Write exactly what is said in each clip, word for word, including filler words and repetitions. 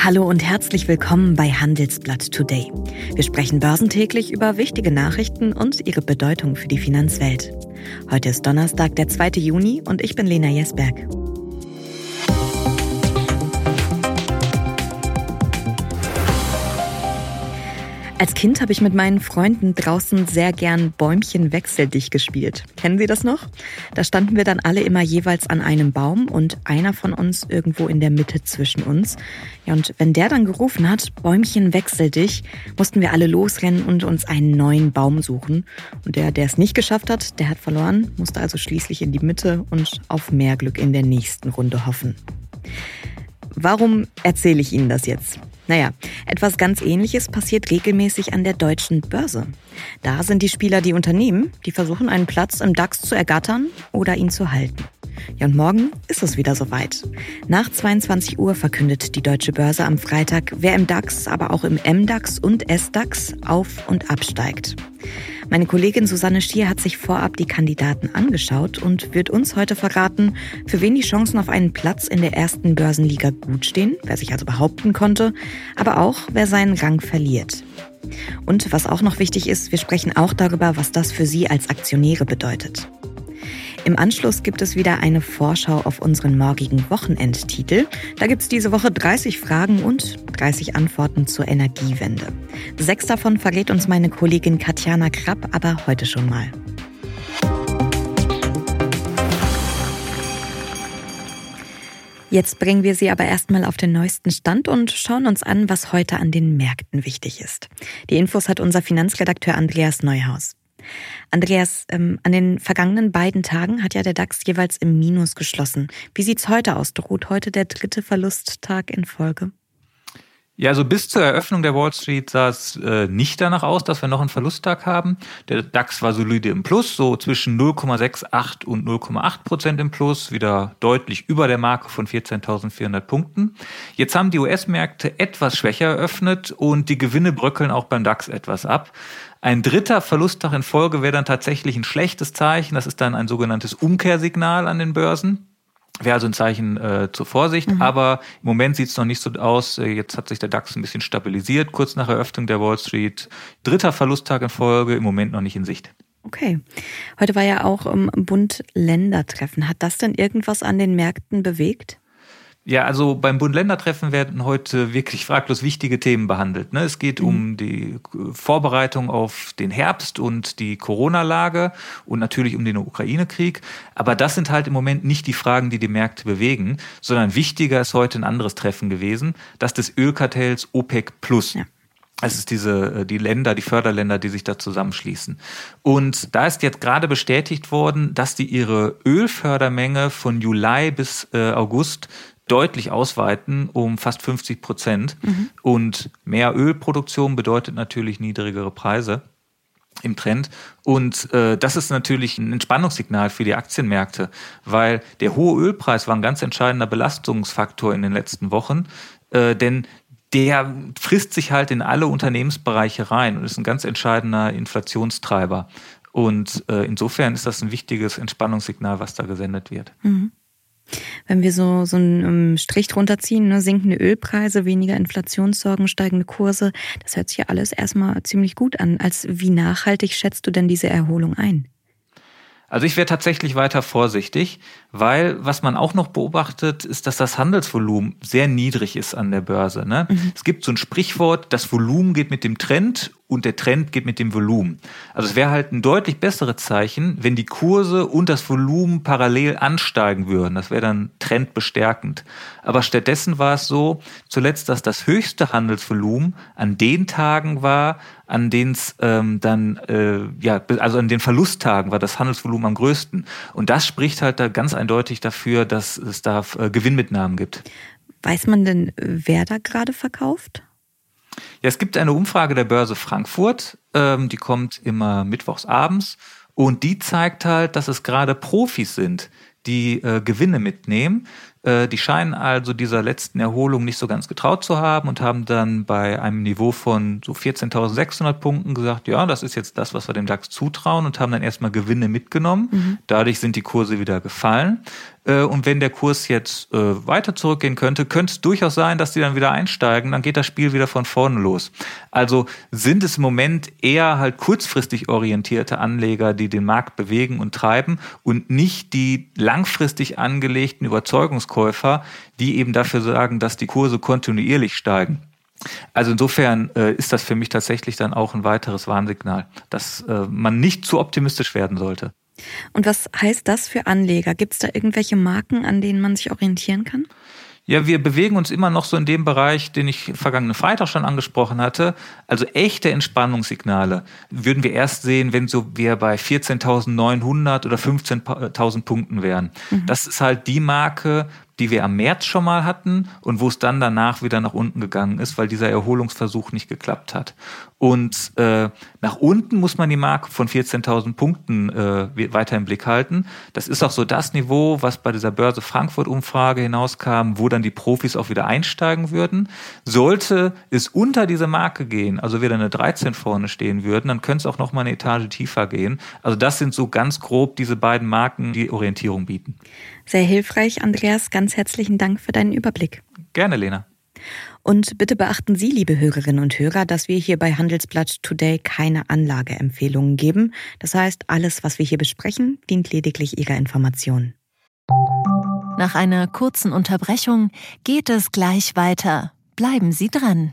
Hallo und herzlich willkommen bei Handelsblatt Today. Wir sprechen börsentäglich über wichtige Nachrichten und ihre Bedeutung für die Finanzwelt. Heute ist Donnerstag, der zweite Juni und ich bin Lena Jesberg. Als Kind habe ich mit meinen Freunden draußen sehr gern Bäumchen wechsel dich gespielt. Kennen Sie das noch? Da standen wir dann alle immer jeweils an einem Baum und einer von uns irgendwo in der Mitte zwischen uns. Ja, und wenn der dann gerufen hat, Bäumchen wechsel dich, mussten wir alle losrennen und uns einen neuen Baum suchen. Und der, der es nicht geschafft hat, der hat verloren, musste also schließlich in die Mitte und auf mehr Glück in der nächsten Runde hoffen. Warum erzähle ich Ihnen das jetzt? Naja, etwas ganz Ähnliches passiert regelmäßig an der deutschen Börse. Da sind die Spieler die Unternehmen, die versuchen, einen Platz im DAX zu ergattern oder ihn zu halten. Ja, und morgen ist es wieder soweit. Nach zweiundzwanzig Uhr verkündet die deutsche Börse am Freitag, wer im DAX, aber auch im M DAX und S DAX auf- und absteigt. Meine Kollegin Susanne Schier hat sich vorab die Kandidaten angeschaut und wird uns heute verraten, für wen die Chancen auf einen Platz in der ersten Börsenliga gut stehen, wer sich also behaupten konnte, aber auch wer seinen Rang verliert. Und was auch noch wichtig ist, wir sprechen auch darüber, was das für Sie als Aktionäre bedeutet. Im Anschluss gibt es wieder eine Vorschau auf unseren morgigen Wochenendtitel. Da gibt es diese Woche dreißig Fragen und dreißig Antworten zur Energiewende. Sechs davon verrät uns meine Kollegin Katjana Krapp, aber heute schon mal. Jetzt bringen wir Sie aber erstmal auf den neuesten Stand und schauen uns an, was heute an den Märkten wichtig ist. Die Infos hat unser Finanzredakteur Andreas Neuhaus. Andreas, ähm, an den vergangenen beiden Tagen hat ja der DAX jeweils im Minus geschlossen. Wie sieht's heute aus? Droht heute der dritte Verlusttag in Folge? Ja, also bis zur Eröffnung der Wall Street sah es äh, nicht danach aus, dass wir noch einen Verlusttag haben. Der DAX war solide im Plus, so zwischen null Komma achtundsiebzig und null Komma acht Prozent im Plus, wieder deutlich über der Marke von vierzehntausendvierhundert Punkten. Jetzt haben die U S-Märkte etwas schwächer eröffnet und die Gewinne bröckeln auch beim DAX etwas ab. Ein dritter Verlusttag in Folge wäre dann tatsächlich ein schlechtes Zeichen. Das ist dann ein sogenanntes Umkehrsignal an den Börsen. Wäre also ein Zeichen äh, zur Vorsicht. Mhm. Aber im Moment sieht es noch nicht so aus. Jetzt hat sich der DAX ein bisschen stabilisiert, kurz nach Eröffnung der Wall Street. Dritter Verlusttag in Folge, im Moment noch nicht in Sicht. Okay. Heute war ja auch um, Bund-Länder-Treffen. Hat das denn irgendwas an den Märkten bewegt? Ja, also beim Bund-Länder-Treffen werden heute wirklich fraglos wichtige Themen behandelt. Es geht mhm. um die Vorbereitung auf den Herbst und die Corona-Lage und natürlich um den Ukraine-Krieg. Aber das sind halt im Moment nicht die Fragen, die die Märkte bewegen, sondern wichtiger ist heute ein anderes Treffen gewesen, das des Ölkartells OPEC Plus. Ja. Es ist diese, die Länder, die Förderländer, die sich da zusammenschließen. Und da ist jetzt gerade bestätigt worden, dass die ihre Ölfördermenge von Juli bis äh, August deutlich ausweiten um fast fünfzig Prozent. Mhm. Und mehr Ölproduktion bedeutet natürlich niedrigere Preise im Trend. Und äh, das ist natürlich ein Entspannungssignal für die Aktienmärkte, weil der hohe Ölpreis war ein ganz entscheidender Belastungsfaktor in den letzten Wochen. Äh, denn der frisst sich halt in alle Unternehmensbereiche rein und ist ein ganz entscheidender Inflationstreiber. Und äh, insofern ist das ein wichtiges Entspannungssignal, was da gesendet wird. Mhm. Wenn wir so, so einen Strich drunter ziehen, ne, sinkende Ölpreise, weniger Inflationssorgen, steigende Kurse, das hört sich ja alles erstmal ziemlich gut an. Als wie nachhaltig schätzt du denn diese Erholung ein? Also ich wäre tatsächlich weiter vorsichtig, weil was man auch noch beobachtet, ist, dass das Handelsvolumen sehr niedrig ist an der Börse. Ne? Mhm. Es gibt so ein Sprichwort, das Volumen geht mit dem Trend und der Trend geht mit dem Volumen. Also es wäre halt ein deutlich besseres Zeichen, wenn die Kurse und das Volumen parallel ansteigen würden. Das wäre dann trendbestärkend. Aber stattdessen war es so, zuletzt, dass das höchste Handelsvolumen an den Tagen war, an denen es ähm, dann, äh, ja, also an den Verlusttagen war das Handelsvolumen am größten. Und das spricht halt da ganz eindeutig dafür, dass es da äh, Gewinnmitnahmen gibt. Weiß man denn, wer da gerade verkauft? Ja, es gibt eine Umfrage der Börse Frankfurt, ähm, die kommt immer mittwochs abends und die zeigt halt, dass es gerade Profis sind, die äh, Gewinne mitnehmen. Äh, die scheinen also dieser letzten Erholung nicht so ganz getraut zu haben und haben dann bei einem Niveau von so vierzehntausendsechshundert Punkten gesagt, ja, das ist jetzt das, was wir dem DAX zutrauen und haben dann erstmal Gewinne mitgenommen. Mhm. Dadurch sind die Kurse wieder gefallen. Und wenn der Kurs jetzt weiter zurückgehen könnte, könnte es durchaus sein, dass die dann wieder einsteigen. Dann geht das Spiel wieder von vorne los. Also sind es im Moment eher halt kurzfristig orientierte Anleger, die den Markt bewegen und treiben und nicht die langfristig angelegten Überzeugungskäufer, die eben dafür sorgen, dass die Kurse kontinuierlich steigen. Also insofern äh, ist das für mich tatsächlich dann auch ein weiteres Warnsignal, dass äh, man nicht zu optimistisch werden sollte. Und was heißt das für Anleger? Gibt es da irgendwelche Marken, an denen man sich orientieren kann? Ja, wir bewegen uns immer noch so in dem Bereich, den ich vergangenen Freitag schon angesprochen hatte. Also echte Entspannungssignale würden wir erst sehen, wenn so wir bei vierzehntausendneunhundert oder fünfzehntausend Punkten wären. Mhm. Das ist halt die Marke, die wir am März schon mal hatten und wo es dann danach wieder nach unten gegangen ist, weil dieser Erholungsversuch nicht geklappt hat. Und äh, nach unten muss man die Marke von vierzehntausend Punkten äh, weiter im Blick halten. Das ist auch so das Niveau, was bei dieser Börse Frankfurt-Umfrage hinauskam, wo dann die Profis auch wieder einsteigen würden. Sollte es unter diese Marke gehen, also wieder eine dreizehn vorne stehen würden, dann könnte es auch noch mal eine Etage tiefer gehen. Also das sind so ganz grob diese beiden Marken, die Orientierung bieten. Sehr hilfreich, Andreas. Ganz herzlichen Dank für deinen Überblick. Gerne, Lena. Und bitte beachten Sie, liebe Hörerinnen und Hörer, dass wir hier bei Handelsblatt Today keine Anlageempfehlungen geben. Das heißt, alles, was wir hier besprechen, dient lediglich Ihrer Information. Nach einer kurzen Unterbrechung geht es gleich weiter. Bleiben Sie dran.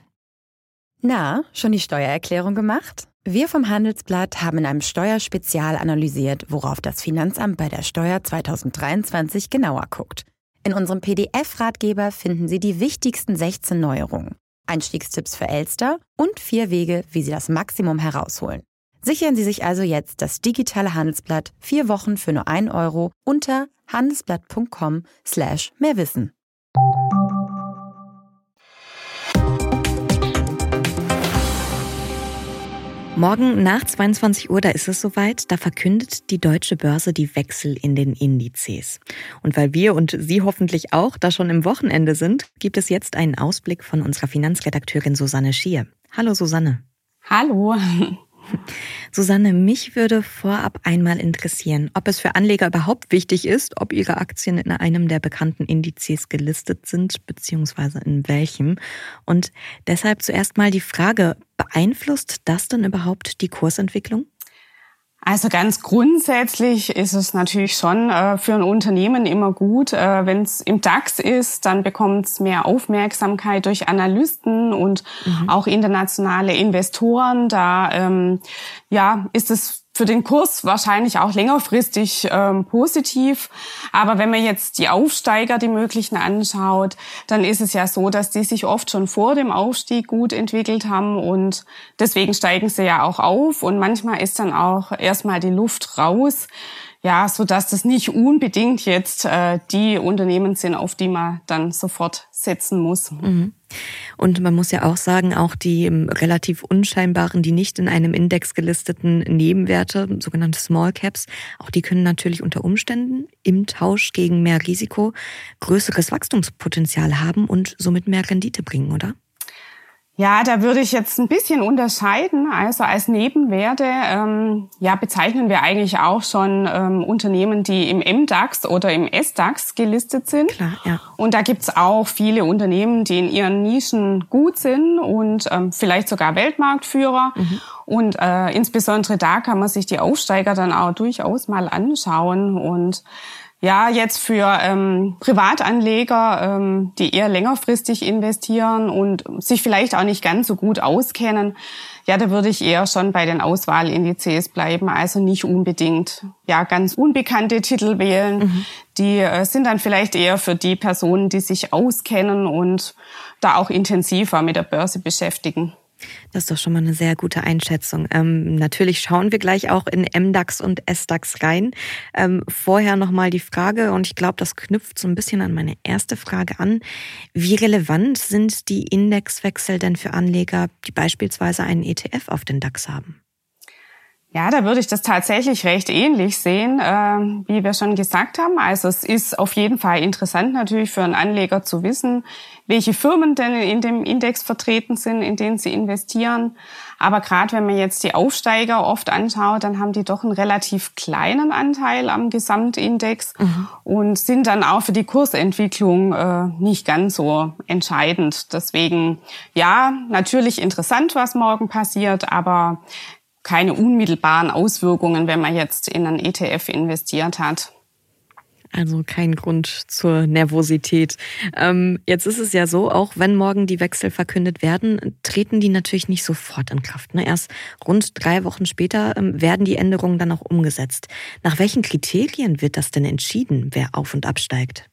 Na, schon die Steuererklärung gemacht? Wir vom Handelsblatt haben in einem Steuerspezial analysiert, worauf das Finanzamt bei der Steuer zweitausenddreiundzwanzig genauer guckt. In unserem P D F-Ratgeber finden Sie die wichtigsten sechzehn Neuerungen, Einstiegstipps für Elster und vier Wege, wie Sie das Maximum herausholen. Sichern Sie sich also jetzt das digitale Handelsblatt vier Wochen für nur ein Euro unter handelsblatt.com slash mehrwissen. Morgen nach zweiundzwanzig Uhr, da ist es soweit, da verkündet die Deutsche Börse die Wechsel in den Indizes. Und weil wir und Sie hoffentlich auch da schon im Wochenende sind, gibt es jetzt einen Ausblick von unserer Finanzredakteurin Susanne Schier. Hallo Susanne. Hallo. Susanne, mich würde vorab einmal interessieren, ob es für Anleger überhaupt wichtig ist, ob ihre Aktien in einem der bekannten Indizes gelistet sind, beziehungsweise in welchem. Und deshalb zuerst mal die Frage, beeinflusst das denn überhaupt die Kursentwicklung? Also ganz grundsätzlich ist es natürlich schon äh, für ein Unternehmen immer gut, äh, wenn es im DAX ist, dann bekommt es mehr Aufmerksamkeit durch Analysten und mhm. auch internationale Investoren. Da ähm, ja ist es für den Kurs wahrscheinlich auch längerfristig ähm, positiv. Aber wenn man jetzt die Aufsteiger, die möglichen, anschaut, dann ist es ja so, dass die sich oft schon vor dem Aufstieg gut entwickelt haben und deswegen steigen sie ja auch auf und manchmal ist dann auch erstmal die Luft raus. Ja, so dass das nicht unbedingt jetzt äh, die Unternehmen sind, auf die man dann sofort setzen muss. Mhm. Und man muss ja auch sagen, auch die relativ unscheinbaren, die nicht in einem Index gelisteten Nebenwerte, sogenannte Small Caps, auch die können natürlich unter Umständen im Tausch gegen mehr Risiko größeres Wachstumspotenzial haben und somit mehr Rendite bringen, oder? Ja, da würde ich jetzt ein bisschen unterscheiden. Also als Nebenwerte ähm, ja, bezeichnen wir eigentlich auch schon ähm, Unternehmen, die im M DAX oder im S DAX gelistet sind. Klar, ja. Und da gibt's auch viele Unternehmen, die in ihren Nischen gut sind und ähm, vielleicht sogar Weltmarktführer. Mhm. Und äh, insbesondere da kann man sich die Aufsteiger dann auch durchaus mal anschauen. Und ja, jetzt für ähm, Privatanleger, ähm, die eher längerfristig investieren und sich vielleicht auch nicht ganz so gut auskennen, ja, da würde ich eher schon bei den Auswahlindizes bleiben, also nicht unbedingt ja ganz unbekannte Titel wählen. Mhm. Die äh, sind dann vielleicht eher für die Personen, die sich auskennen und da auch intensiver mit der Börse beschäftigen. Das ist doch schon mal eine sehr gute Einschätzung. Ähm, natürlich schauen wir gleich auch in M DAX und S DAX rein. Ähm, vorher nochmal die Frage, und ich glaube, das knüpft so ein bisschen an meine erste Frage an. Wie relevant sind die Indexwechsel denn für Anleger, die beispielsweise einen E T F auf den DAX haben? Ja, da würde ich das tatsächlich recht ähnlich sehen, äh, wie wir schon gesagt haben. Also es ist auf jeden Fall interessant natürlich für einen Anleger zu wissen, welche Firmen denn in dem Index vertreten sind, in denen sie investieren. Aber gerade wenn man jetzt die Aufsteiger oft anschaut, dann haben die doch einen relativ kleinen Anteil am Gesamtindex mhm. und sind dann auch für die Kursentwicklung äh, nicht ganz so entscheidend. Deswegen, ja, natürlich interessant, was morgen passiert, aber keine unmittelbaren Auswirkungen, wenn man jetzt in einen E T F investiert hat. Also kein Grund zur Nervosität. Ähm, jetzt ist es ja so, auch wenn morgen die Wechsel verkündet werden, treten die natürlich nicht sofort in Kraft. Ne? Erst rund drei Wochen später ähm, werden die Änderungen dann auch umgesetzt. Nach welchen Kriterien wird das denn entschieden, wer auf- und absteigt?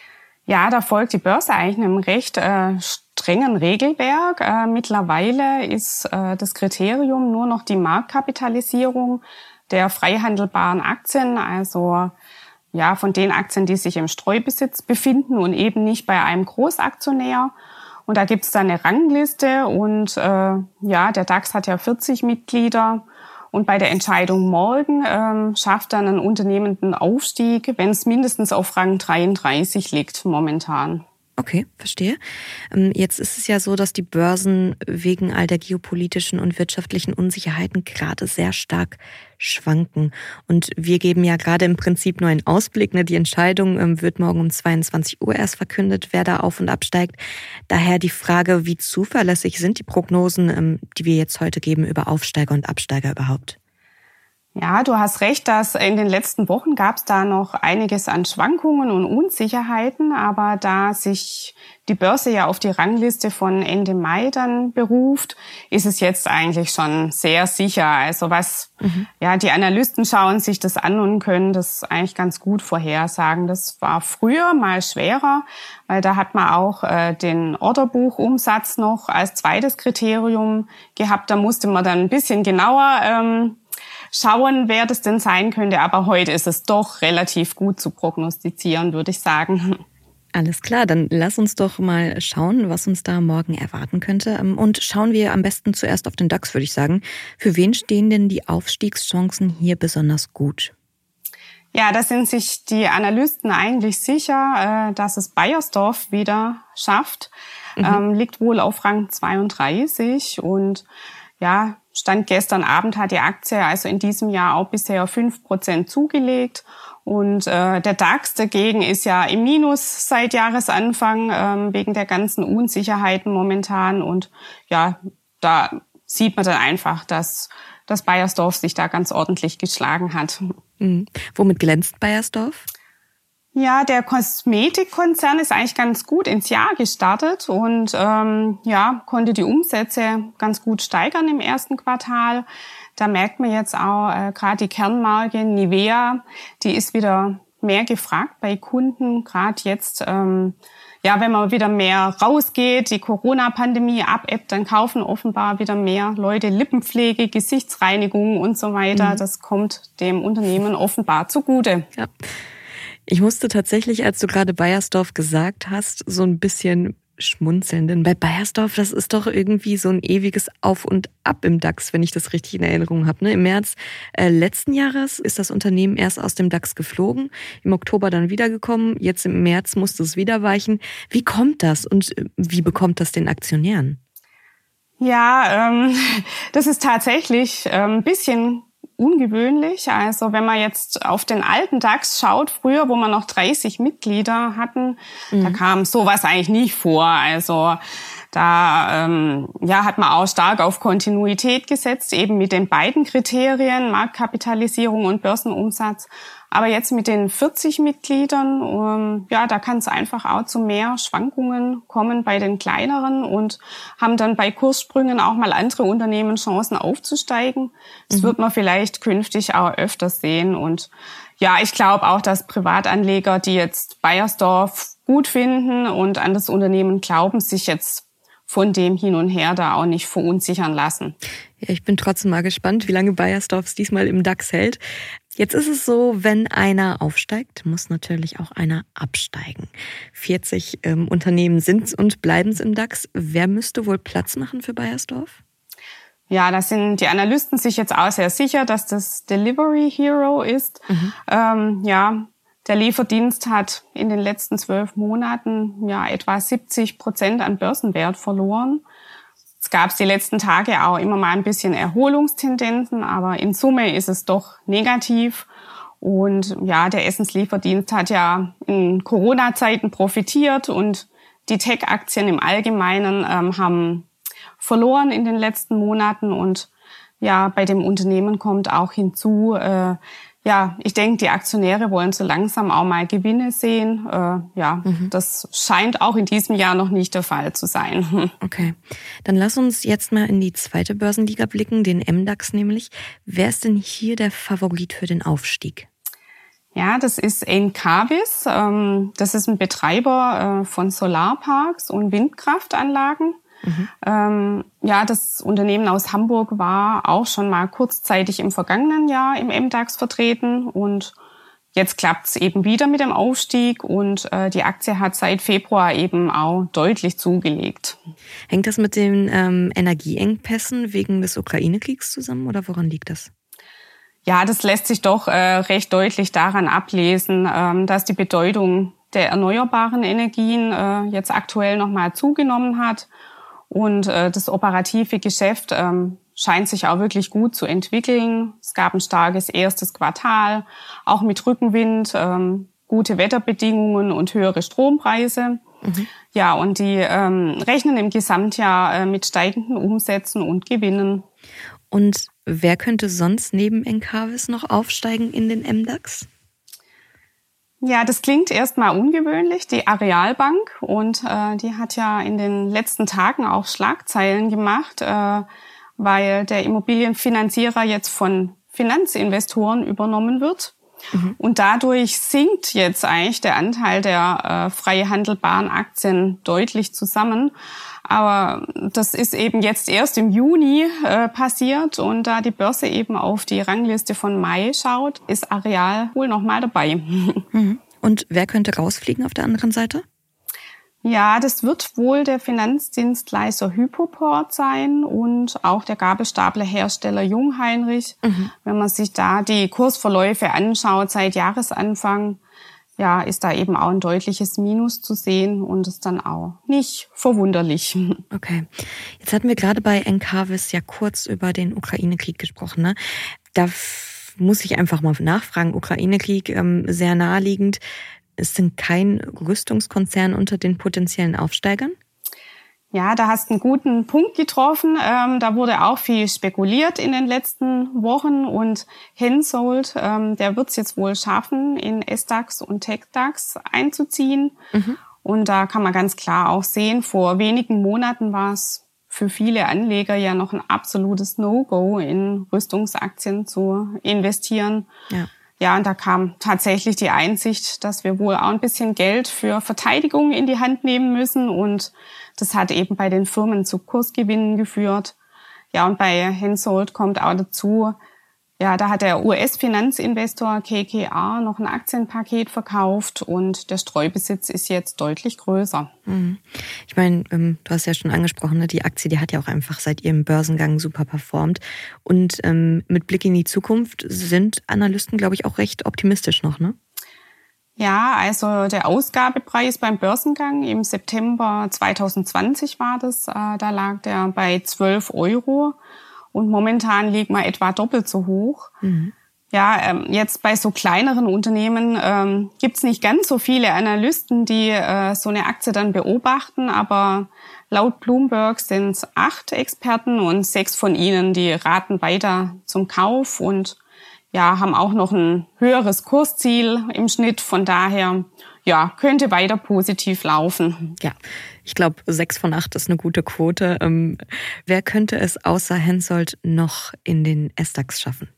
Ja, da folgt die Börse eigentlich einem recht äh, strengen Regelwerk. Äh, mittlerweile ist äh, das Kriterium nur noch die Marktkapitalisierung der frei handelbaren Aktien, also ja von den Aktien, die sich im Streubesitz befinden und eben nicht bei einem Großaktionär. Und da gibt es dann eine Rangliste und äh, ja, der DAX hat ja vierzig Mitglieder. Und bei der Entscheidung morgen ähm, schafft dann ein Unternehmen den Aufstieg, wenn es mindestens auf Rang dreiunddreißig liegt momentan. Okay, verstehe. Jetzt ist es ja so, dass die Börsen wegen all der geopolitischen und wirtschaftlichen Unsicherheiten gerade sehr stark schwanken. Und wir geben ja gerade im Prinzip nur einen Ausblick. Die Entscheidung wird morgen um zweiundzwanzig Uhr erst verkündet, wer da auf- und absteigt. Daher die Frage, wie zuverlässig sind die Prognosen, die wir jetzt heute geben, über Aufsteiger und Absteiger überhaupt? Ja, du hast recht, dass in den letzten Wochen gab es da noch einiges an Schwankungen und Unsicherheiten, aber da sich die Börse ja auf die Rangliste von Ende Mai dann beruft, ist es jetzt eigentlich schon sehr sicher. Also was, mhm. ja, die Analysten schauen sich das an und können das eigentlich ganz gut vorhersagen. Das war früher mal schwerer, weil da hat man auch äh, den Orderbuchumsatz noch als zweites Kriterium gehabt. Da musste man dann ein bisschen genauer ähm, schauen, wer das denn sein könnte. Aber heute ist es doch relativ gut zu prognostizieren, würde ich sagen. Alles klar, dann lass uns doch mal schauen, was uns da morgen erwarten könnte. Und schauen wir am besten zuerst auf den DAX, würde ich sagen. Für wen stehen denn die Aufstiegschancen hier besonders gut? Ja, da sind sich die Analysten eigentlich sicher, dass es Beiersdorf wieder schafft. Mhm. Ähm, liegt wohl auf Rang zweiunddreißig und ja, Stand gestern Abend hat die Aktie also in diesem Jahr auch bisher fünf Prozent zugelegt. Und äh, der DAX dagegen ist ja im Minus seit Jahresanfang ähm, wegen der ganzen Unsicherheiten momentan. Und ja, da sieht man dann einfach, dass das Beiersdorf sich da ganz ordentlich geschlagen hat. Mhm. Womit glänzt Beiersdorf? Ja, der Kosmetikkonzern ist eigentlich ganz gut ins Jahr gestartet und ähm, ja, konnte die Umsätze ganz gut steigern im ersten Quartal. Da merkt man jetzt auch äh, gerade die Kernmarke Nivea, die ist wieder mehr gefragt bei Kunden. Gerade jetzt, ähm, ja, wenn man wieder mehr rausgeht, die Corona-Pandemie abebbt, dann kaufen offenbar wieder mehr Leute Lippenpflege, Gesichtsreinigung und so weiter. Mhm. Das kommt dem Unternehmen offenbar zugute. Ja. Ich musste tatsächlich, als du gerade Beiersdorf gesagt hast, so ein bisschen schmunzeln. Denn bei Beiersdorf, das ist doch irgendwie so ein ewiges Auf und Ab im DAX, wenn ich das richtig in Erinnerung habe. Ne? Im März äh, letzten Jahres ist das Unternehmen erst aus dem DAX geflogen, im Oktober dann wiedergekommen, jetzt im März musste es wieder weichen. Wie kommt das und wie bekommt das den Aktionären? Ja, ähm, das ist tatsächlich ähm, ein bisschen ungewöhnlich. Also wenn man jetzt auf den alten DAX schaut, früher, wo wir noch dreißig Mitglieder hatten, mhm. da kam sowas eigentlich nicht vor. Also da ähm, ja, hat man auch stark auf Kontinuität gesetzt, eben mit den beiden Kriterien, Marktkapitalisierung und Börsenumsatz. Aber jetzt mit den vierzig Mitgliedern, ähm, ja, da kann es einfach auch zu mehr Schwankungen kommen bei den kleineren und haben dann bei Kurssprüngen auch mal andere Unternehmen Chancen aufzusteigen. Das mhm. wird man vielleicht künftig auch öfter sehen. Und ja, ich glaube auch, dass Privatanleger, die jetzt Beiersdorf gut finden und an das Unternehmen glauben, sich jetzt von dem hin und her da auch nicht verunsichern lassen. Ja, ich bin trotzdem mal gespannt, wie lange Beiersdorf es diesmal im DAX hält. Jetzt ist es so, wenn einer aufsteigt, muss natürlich auch einer absteigen. vierzig ähm, Unternehmen sind und bleiben es im DAX. Wer müsste wohl Platz machen für Beiersdorf? Ja, da sind die Analysten sich jetzt auch sehr sicher, dass das Delivery Hero ist. Mhm. Ähm, ja, der Lieferdienst hat in den letzten zwölf Monaten ja etwa siebzig Prozent an Börsenwert verloren. Es gab die letzten Tage auch immer mal ein bisschen Erholungstendenzen, aber in Summe ist es doch negativ. Und ja, der Essenslieferdienst hat ja in Corona-Zeiten profitiert und die Tech-Aktien im Allgemeinen ähm, haben verloren in den letzten Monaten. Und ja, bei dem Unternehmen kommt auch hinzu, äh, ja, ich denke, die Aktionäre wollen so langsam auch mal Gewinne sehen. Äh, ja, mhm. Das scheint auch in diesem Jahr noch nicht der Fall zu sein. Okay, dann lass uns jetzt mal in die zweite Börsenliga blicken, den M DAX nämlich. Wer ist denn hier der Favorit für den Aufstieg? Ja, das ist Encavis. Das ist ein Betreiber von Solarparks und Windkraftanlagen. Mhm. Ähm, ja, das Unternehmen aus Hamburg war auch schon mal kurzzeitig im vergangenen Jahr im M DAX vertreten und jetzt klappt es eben wieder mit dem Aufstieg und äh, die Aktie hat seit Februar eben auch deutlich zugelegt. Hängt das mit den ähm, Energieengpässen wegen des Ukraine-Kriegs zusammen oder woran liegt das? Ja, das lässt sich doch äh, recht deutlich daran ablesen, ähm, dass die Bedeutung der erneuerbaren Energien äh, jetzt aktuell nochmal zugenommen hat. Und äh, das operative Geschäft ähm, scheint sich auch wirklich gut zu entwickeln. Es gab ein starkes erstes Quartal, auch mit Rückenwind, ähm, gute Wetterbedingungen und höhere Strompreise. Mhm. Ja, und die ähm, rechnen im Gesamtjahr äh, mit steigenden Umsätzen und Gewinnen. Und wer könnte sonst neben Encavis noch aufsteigen in den M DAX? Ja, das klingt erstmal ungewöhnlich, die Arealbank. Und äh, die hat ja in den letzten Tagen auch Schlagzeilen gemacht, äh, weil der Immobilienfinanzierer jetzt von Finanzinvestoren übernommen wird. Mhm. Und dadurch sinkt jetzt eigentlich der Anteil der äh, frei handelbaren Aktien deutlich zusammen. Aber das ist eben jetzt erst im Juni äh, passiert. Und da die Börse eben auf die Rangliste von Mai schaut, ist Areal wohl noch mal dabei. Mhm. Und wer könnte rausfliegen auf der anderen Seite? Ja, das wird wohl der Finanzdienstleister Hypoport sein und auch der Gabelstaplerhersteller Jungheinrich. Mhm. Wenn man sich da die Kursverläufe anschaut seit Jahresanfang, ja, ist da eben auch ein deutliches Minus zu sehen und ist dann auch nicht verwunderlich. Okay. Jetzt hatten wir gerade bei Encavis ja kurz über den Ukraine-Krieg gesprochen, ne? Da f- muss ich einfach mal nachfragen. Ukraine-Krieg, ähm, sehr naheliegend. Ist denn kein Rüstungskonzern unter den potenziellen Aufsteigern? Ja, da hast du einen guten Punkt getroffen. Ähm, da wurde auch viel spekuliert in den letzten Wochen und Hensoldt, ähm, der wird es jetzt wohl schaffen, in S DAX und TecDAX einzuziehen. Mhm. Und da kann man ganz klar auch sehen, vor wenigen Monaten war es für viele Anleger ja noch ein absolutes No-Go, in Rüstungsaktien zu investieren. Ja. Ja, und da kam tatsächlich die Einsicht, dass wir wohl auch ein bisschen Geld für Verteidigung in die Hand nehmen müssen. Und das hat eben bei den Firmen zu Kursgewinnen geführt. Ja, und bei Hensoldt kommt auch dazu, ja, da hat der U S-Finanzinvestor K K R noch ein Aktienpaket verkauft und der Streubesitz ist jetzt deutlich größer. Ich meine, du hast ja schon angesprochen, die Aktie, die hat ja auch einfach seit ihrem Börsengang super performt. Und mit Blick in die Zukunft sind Analysten, glaube ich, auch recht optimistisch noch, ne? Ja, also der Ausgabepreis beim Börsengang im September zwanzig zwanzig war das, da lag der bei zwölf Euro. Und momentan liegt man etwa doppelt so hoch. Mhm. Ja, ähm, jetzt bei so kleineren Unternehmen ähm, gibt's nicht ganz so viele Analysten, die äh, so eine Aktie dann beobachten. Aber laut Bloomberg sind es acht Experten und sechs von ihnen, die raten weiter zum Kauf und ja, haben auch noch ein höheres Kursziel im Schnitt. Von daher, ja, könnte weiter positiv laufen. Ja, ich glaube, sechs von acht ist eine gute Quote. Ähm, wer könnte es außer Hensoldt noch in den S DAX schaffen?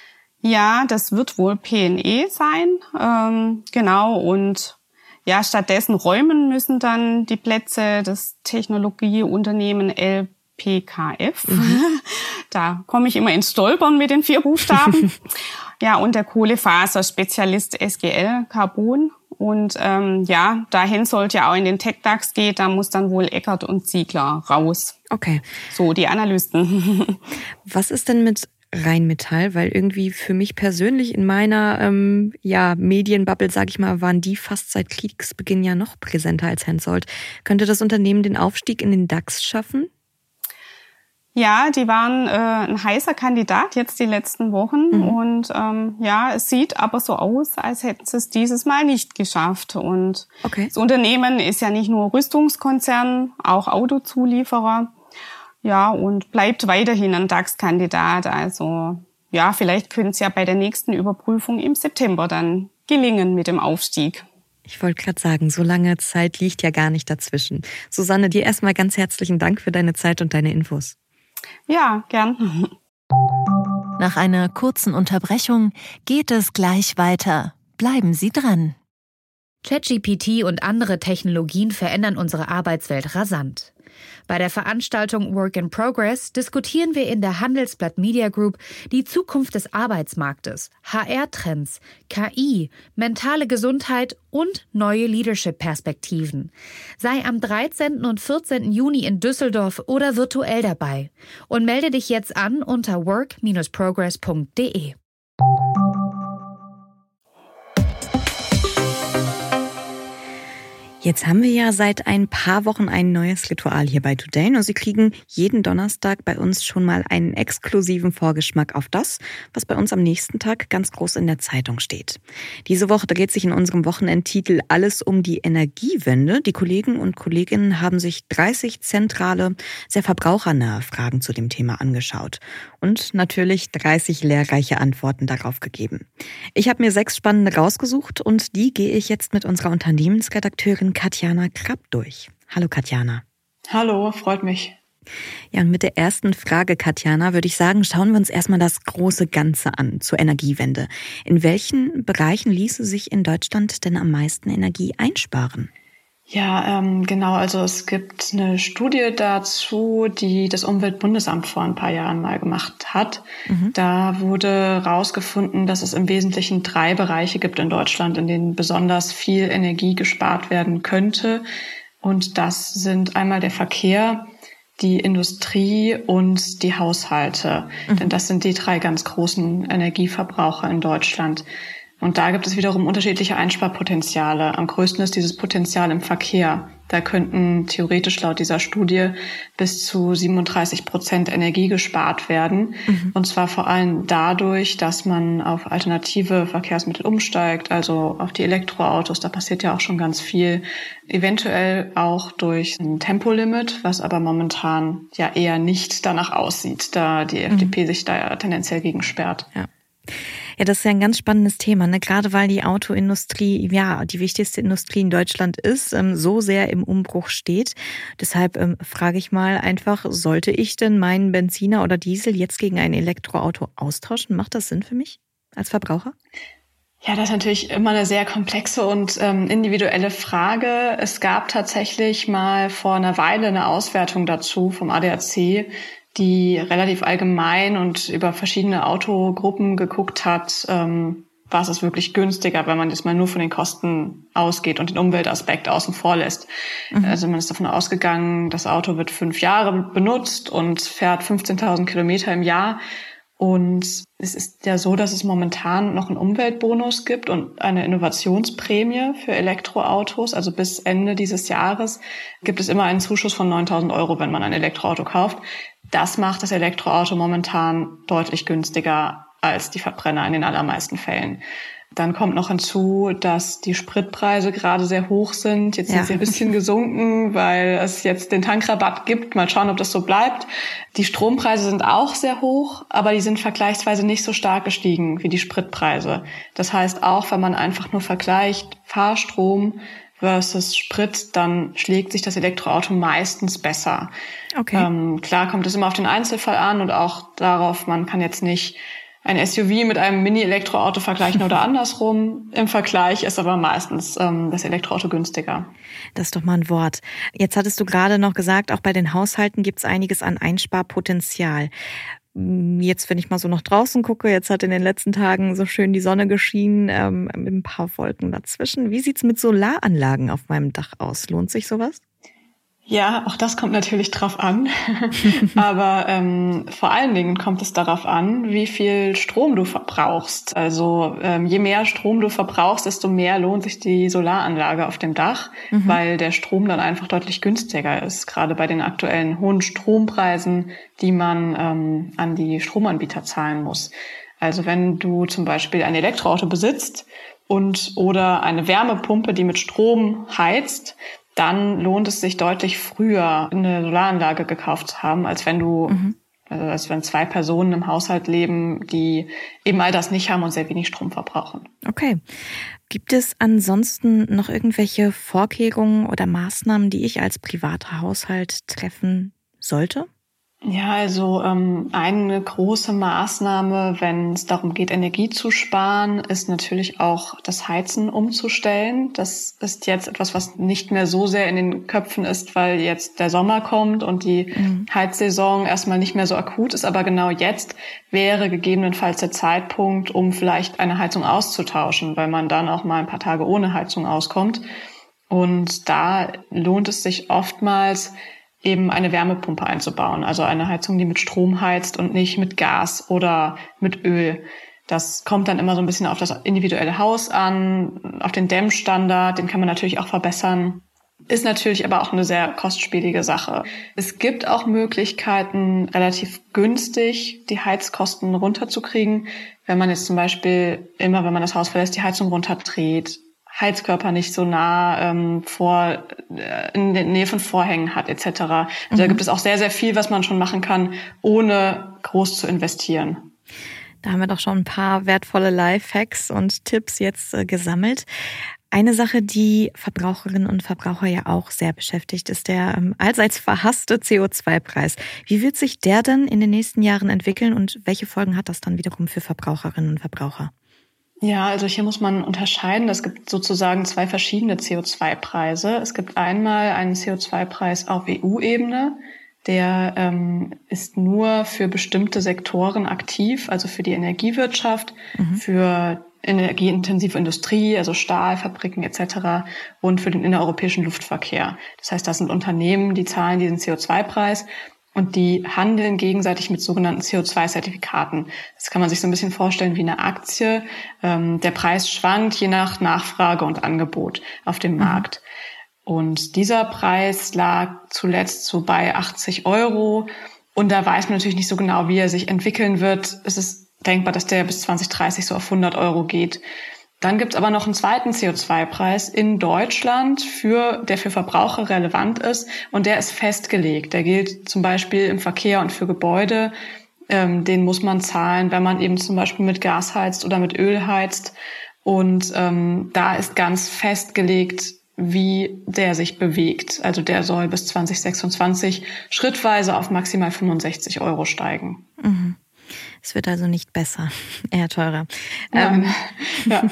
Ja, das wird wohl P und E sein, ähm, genau. Und ja, stattdessen räumen müssen dann die Plätze das Technologieunternehmen L P K F. Mhm. Da komme ich immer ins Stolpern mit den vier Buchstaben. Ja, und der Kohlefaserspezialist S G L Carbon. Und ähm, ja, dahin sollte ja auch in den Tech-DAX gehen, da muss dann wohl Eckert und Ziegler raus. Okay. So, die Analysten. Was ist denn mit Rheinmetall? Weil irgendwie für mich persönlich in meiner ähm, ja, Medienbubble, sag ich mal, waren die fast seit Kriegsbeginn ja noch präsenter als Hensoldt. Könnte das Unternehmen den Aufstieg in den DAX schaffen? Ja, die waren äh, ein heißer Kandidat jetzt die letzten Wochen. Mhm. Und ähm, ja, es sieht aber so aus, als hätten sie es dieses Mal nicht geschafft. Und okay. Das Unternehmen ist ja nicht nur Rüstungskonzern, auch Autozulieferer. Ja, und bleibt weiterhin ein DAX-Kandidat. Also ja, vielleicht könnte es ja bei der nächsten Überprüfung im September dann gelingen mit dem Aufstieg. Ich wollte gerade sagen, so lange Zeit liegt ja gar nicht dazwischen. Susanne, dir erstmal ganz herzlichen Dank für deine Zeit und deine Infos. Ja, gern. Nach einer kurzen Unterbrechung geht es gleich weiter. Bleiben Sie dran. ChatGPT und andere Technologien verändern unsere Arbeitswelt rasant. Bei der Veranstaltung Work in Progress diskutieren wir in der Handelsblatt Media Group die Zukunft des Arbeitsmarktes, H R-Trends, K I, mentale Gesundheit und neue Leadership-Perspektiven. Sei am dreizehnten und vierzehnten Juni in Düsseldorf oder virtuell dabei und melde dich jetzt an unter work dash progress punkt de. Jetzt haben wir ja seit ein paar Wochen ein neues Ritual hier bei Today und Sie kriegen jeden Donnerstag bei uns schon mal einen exklusiven Vorgeschmack auf das, was bei uns am nächsten Tag ganz groß in der Zeitung steht. Diese Woche dreht sich in unserem Wochenendtitel alles um die Energiewende. Die Kollegen und Kolleginnen haben sich dreißig zentrale, sehr verbrauchernahe Fragen zu dem Thema angeschaut und natürlich dreißig lehrreiche Antworten darauf gegeben. Ich habe mir sechs spannende rausgesucht und die gehe ich jetzt mit unserer Unternehmensredakteurin Katjana Krapp durch. Hallo Katjana. Hallo, freut mich. Ja, und mit der ersten Frage, Katjana, würde ich sagen, schauen wir uns erstmal das große Ganze an zur Energiewende. In welchen Bereichen ließe sich in Deutschland denn am meisten Energie einsparen? Ja, ähm, genau. Also es gibt eine Studie dazu, die das Umweltbundesamt vor ein paar Jahren mal gemacht hat. Mhm. Da wurde rausgefunden, dass es im Wesentlichen drei Bereiche gibt in Deutschland, in denen besonders viel Energie gespart werden könnte. Und das sind einmal der Verkehr, die Industrie und die Haushalte. Mhm. Denn das sind die drei ganz großen Energieverbraucher in Deutschland. Und da gibt es wiederum unterschiedliche Einsparpotenziale. Am größten ist dieses Potenzial im Verkehr. Da könnten theoretisch laut dieser Studie bis zu siebenunddreißig Prozent Energie gespart werden. Mhm. Und zwar vor allem dadurch, dass man auf alternative Verkehrsmittel umsteigt, also auf die Elektroautos. Da passiert ja auch schon ganz viel. Eventuell auch durch ein Tempolimit, was aber momentan ja eher nicht danach aussieht, da die mhm. F D P sich da tendenziell gegen sperrt. Ja. Ja, das ist ja ein ganz spannendes Thema, ne? Gerade weil die Autoindustrie, ja, die wichtigste Industrie in Deutschland ist, ähm, so sehr im Umbruch steht. Deshalb ähm, frage ich mal einfach, sollte ich denn meinen Benziner oder Diesel jetzt gegen ein Elektroauto austauschen? Macht das Sinn für mich als Verbraucher? Ja, das ist natürlich immer eine sehr komplexe und ähm, individuelle Frage. Es gab tatsächlich mal vor einer Weile eine Auswertung dazu vom A D A C, die relativ allgemein und über verschiedene Autogruppen geguckt hat, ähm, was ist wirklich günstiger, wenn man jetzt mal nur von den Kosten ausgeht und den Umweltaspekt außen vor lässt. Mhm. Also man ist davon ausgegangen, das Auto wird fünf Jahre benutzt und fährt fünfzehntausend Kilometer im Jahr. Und es ist ja so, dass es momentan noch einen Umweltbonus gibt und eine Innovationsprämie für Elektroautos. Also bis Ende dieses Jahres gibt es immer einen Zuschuss von neuntausend Euro, wenn man ein Elektroauto kauft. Das macht das Elektroauto momentan deutlich günstiger als die Verbrenner in den allermeisten Fällen. Dann kommt noch hinzu, dass die Spritpreise gerade sehr hoch sind. Jetzt ja. sind sie ein bisschen gesunken, weil es jetzt den Tankrabatt gibt. Mal schauen, ob das so bleibt. Die Strompreise sind auch sehr hoch, aber die sind vergleichsweise nicht so stark gestiegen wie die Spritpreise. Das heißt, auch wenn man einfach nur vergleicht Fahrstrom versus Sprit, dann schlägt sich das Elektroauto meistens besser. Okay. Ähm, klar kommt es immer auf den Einzelfall an und auch darauf, man kann jetzt nicht ein S U V mit einem Mini-Elektroauto vergleichen oder andersrum. Im Vergleich ist aber meistens ähm, das Elektroauto günstiger. Das ist doch mal ein Wort. Jetzt hattest du gerade noch gesagt, auch bei den Haushalten gibt es einiges an Einsparpotenzial. Jetzt, wenn ich mal so nach draußen gucke, jetzt hat in den letzten Tagen so schön die Sonne geschienen, ähm, mit ein paar Wolken dazwischen. Wie sieht's mit Solaranlagen auf meinem Dach aus? Lohnt sich sowas? Ja, auch das kommt natürlich drauf an. Aber ähm, vor allen Dingen kommt es darauf an, wie viel Strom du verbrauchst. Also ähm, je mehr Strom du verbrauchst, desto mehr lohnt sich die Solaranlage auf dem Dach, mhm. weil der Strom dann einfach deutlich günstiger ist. Gerade bei den aktuellen hohen Strompreisen, die man ähm, an die Stromanbieter zahlen muss. Also wenn du zum Beispiel ein Elektroauto besitzt und oder eine Wärmepumpe, die mit Strom heizt, dann lohnt es sich deutlich früher, eine Solaranlage gekauft zu haben, als wenn du, mhm. also als wenn zwei Personen im Haushalt leben, die eben all das nicht haben und sehr wenig Strom verbrauchen. Okay. Gibt es ansonsten noch irgendwelche Vorkehrungen oder Maßnahmen, die ich als privater Haushalt treffen sollte? Ja, also ähm, eine große Maßnahme, wenn es darum geht, Energie zu sparen, ist natürlich auch das Heizen umzustellen. Das ist jetzt etwas, was nicht mehr so sehr in den Köpfen ist, weil jetzt der Sommer kommt und die mhm. Heizsaison erstmal nicht mehr so akut ist. Aber genau jetzt wäre gegebenenfalls der Zeitpunkt, um vielleicht eine Heizung auszutauschen, weil man dann auch mal ein paar Tage ohne Heizung auskommt. Und da lohnt es sich oftmals, eben eine Wärmepumpe einzubauen, also eine Heizung, die mit Strom heizt und nicht mit Gas oder mit Öl. Das kommt dann immer so ein bisschen auf das individuelle Haus an, auf den Dämmstandard, den kann man natürlich auch verbessern. Ist natürlich aber auch eine sehr kostspielige Sache. Es gibt auch Möglichkeiten, relativ günstig die Heizkosten runterzukriegen, wenn man jetzt zum Beispiel immer, wenn man das Haus verlässt, die Heizung runterdreht, Heizkörper nicht so nah ähm, vor äh, in der Nähe von Vorhängen hat et cetera. Also mhm. da gibt es auch sehr, sehr viel, was man schon machen kann, ohne groß zu investieren. Da haben wir doch schon ein paar wertvolle Lifehacks und Tipps jetzt äh, gesammelt. Eine Sache, die Verbraucherinnen und Verbraucher ja auch sehr beschäftigt, ist der ähm, allseits verhasste C O zwei Preis. Wie wird sich der denn in den nächsten Jahren entwickeln und welche Folgen hat das dann wiederum für Verbraucherinnen und Verbraucher? Ja, also hier muss man unterscheiden. Es gibt sozusagen zwei verschiedene C O zwei Preise. Es gibt einmal einen C O zwei Preis auf E U-Ebene. Der ähm, ist nur für bestimmte Sektoren aktiv, also für die Energiewirtschaft, mhm. für energieintensive Industrie, also Stahlfabriken et cetera und für den innereuropäischen Luftverkehr. Das heißt, das sind Unternehmen, die zahlen diesen C O zwei Preis. Und die handeln gegenseitig mit sogenannten C O zwei Zertifikaten. Das kann man sich so ein bisschen vorstellen wie eine Aktie. Ähm, der Preis schwankt je nach Nachfrage und Angebot auf dem mhm. Markt. Und dieser Preis lag zuletzt so bei achtzig Euro. Und da weiß man natürlich nicht so genau, wie er sich entwickeln wird. Es ist denkbar, dass der bis zwanzig dreißig so auf hundert Euro geht. Dann gibt's aber noch einen zweiten C O zwei Preis in Deutschland, für, der für Verbraucher relevant ist. Und der ist festgelegt. Der gilt zum Beispiel im Verkehr und für Gebäude. Ähm, den muss man zahlen, wenn man eben zum Beispiel mit Gas heizt oder mit Öl heizt. Und ähm, da ist ganz festgelegt, wie der sich bewegt. Also der soll bis zwanzig sechsundzwanzig schrittweise auf maximal fünfundsechzig Euro steigen. Mhm. Es wird also nicht besser, eher teurer. Nein. Ähm, ja.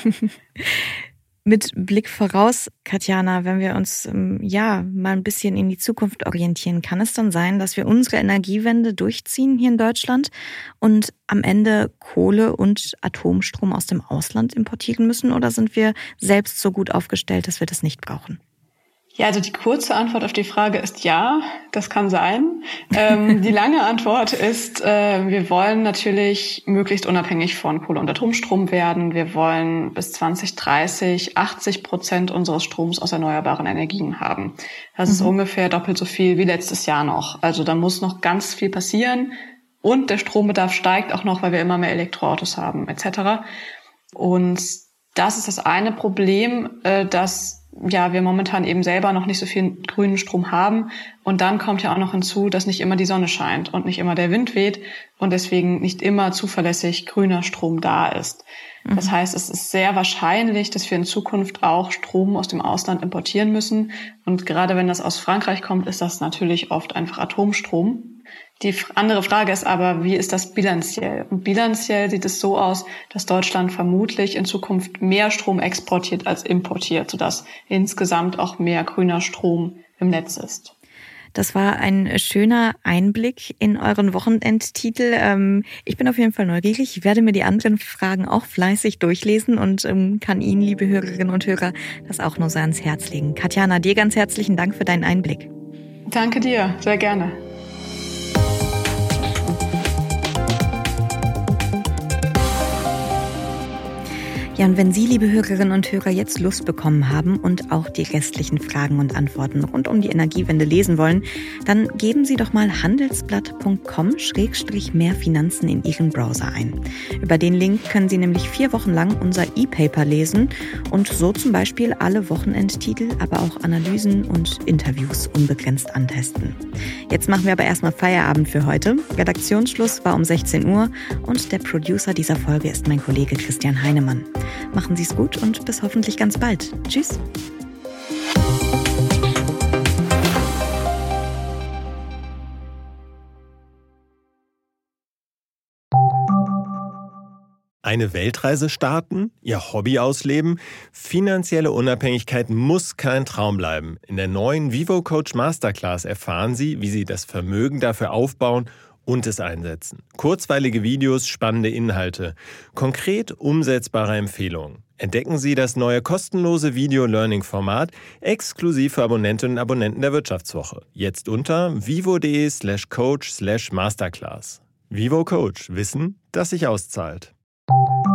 Mit Blick voraus, Katjana, wenn wir uns ja mal ein bisschen in die Zukunft orientieren, kann es dann sein, dass wir unsere Energiewende durchziehen hier in Deutschland und am Ende Kohle und Atomstrom aus dem Ausland importieren müssen? Oder sind wir selbst so gut aufgestellt, dass wir das nicht brauchen? Ja, also die kurze Antwort auf die Frage ist ja, das kann sein. Ähm, die lange Antwort ist, äh, wir wollen natürlich möglichst unabhängig von Kohle und Atomstrom werden. Wir wollen bis zwanzig dreißig achtzig Prozent unseres Stroms aus erneuerbaren Energien haben. Das mhm. ist ungefähr doppelt so viel wie letztes Jahr noch. Also da muss noch ganz viel passieren. Und der Strombedarf steigt auch noch, weil wir immer mehr Elektroautos haben et cetera. Und das ist das eine Problem, äh, dass ja, wir momentan eben selber noch nicht so viel grünen Strom haben. Und dann kommt ja auch noch hinzu, dass nicht immer die Sonne scheint und nicht immer der Wind weht und deswegen nicht immer zuverlässig grüner Strom da ist. Mhm. Das heißt, es ist sehr wahrscheinlich, dass wir in Zukunft auch Strom aus dem Ausland importieren müssen. Und gerade wenn das aus Frankreich kommt, ist das natürlich oft einfach Atomstrom. Die andere Frage ist aber, wie ist das bilanziell? Und bilanziell sieht es so aus, dass Deutschland vermutlich in Zukunft mehr Strom exportiert als importiert, sodass insgesamt auch mehr grüner Strom im Netz ist. Das war ein schöner Einblick in euren Wochenendtitel. Ähm, ich bin auf jeden Fall neugierig. Ich werde mir die anderen Fragen auch fleißig durchlesen und ähm, kann Ihnen, liebe Hörerinnen und Hörer, das auch nur sehr ans Herz legen. Katjana, dir ganz herzlichen Dank für deinen Einblick. Danke dir, sehr gerne. Ja, und wenn Sie, liebe Hörerinnen und Hörer, jetzt Lust bekommen haben und auch die restlichen Fragen und Antworten rund um die Energiewende lesen wollen, dann geben Sie doch mal handelsblatt punkt com Schrägstrich mehr Finanzen in Ihren Browser ein. Über den Link können Sie nämlich vier Wochen lang unser E-Paper lesen und so zum Beispiel alle Wochenendtitel, aber auch Analysen und Interviews unbegrenzt antesten. Jetzt machen wir aber erstmal Feierabend für heute. Redaktionsschluss war um sechzehn Uhr und der Producer dieser Folge ist mein Kollege Christian Heinemann. Machen Sie es gut und bis hoffentlich ganz bald. Tschüss. Eine Weltreise starten? Ihr Hobby ausleben? Finanzielle Unabhängigkeit muss kein Traum bleiben. In der neuen Vivo Coach Masterclass erfahren Sie, wie Sie das Vermögen dafür aufbauen und es einsetzen. Kurzweilige Videos, spannende Inhalte, konkret umsetzbare Empfehlungen. Entdecken Sie das neue kostenlose Video-Learning-Format exklusiv für Abonnentinnen und Abonnenten der Wirtschaftswoche. Jetzt unter vivo.de slash coach slash masterclass. Vivo Coach. Wissen, das sich auszahlt.